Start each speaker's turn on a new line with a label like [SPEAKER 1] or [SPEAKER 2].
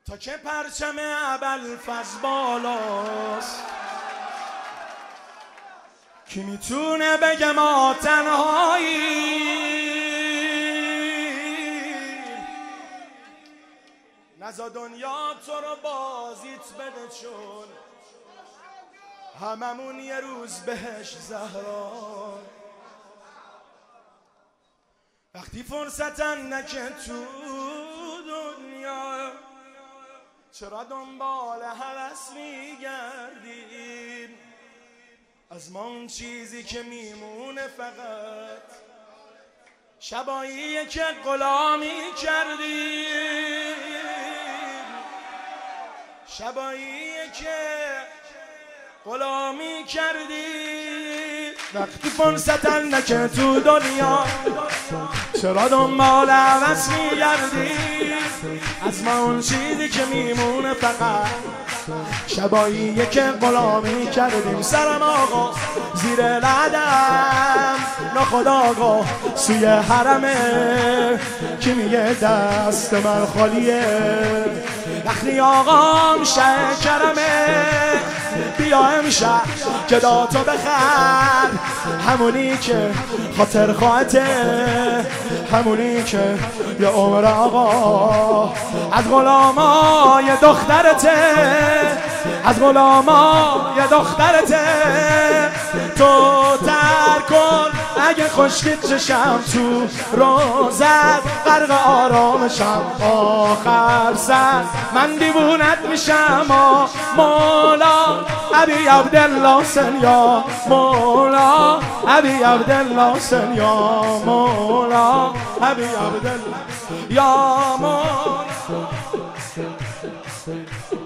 [SPEAKER 1] تا که پرچم ابوالفضل بالاست، کی میتونه بگه ما تنهایی؟ نزا دنیا تو رو بازیت بده، چون هممون یه روز بهش زهرا. وقتی فرصتن نکه تو دنیا، چرا دنبال هوس میگردیم؟ از ما اون چیزی که میمونه فقط شباییه که غلامی کردیم، شباییه که غلامی کردیم. وقتی فرصتن نکه تو دنیا، چرا دنبال هوس میگردیم؟ از ما اون چیزی که میمونه فقط شباییه که غلامی کردیم. سرم آقا زیر لعدم ناخودآگاه سوی حرمه، کی میگه دست من خالیه؟ وقتی آقام شه کرمه، بیا امشب که داتو بخر، همونی که خاطر خواهته، همونی که یه عمر آقا از غلامای دخترته، از غلامای دخترته. تو تر کن اگه خشکت چشم تو روزت، غرق آرامشم آخر سر من دیوونت میشم. مولا ابی عبدالله سن یا مولا ابی عبدالله سن یا مولا ابی عبدالله یا مولا.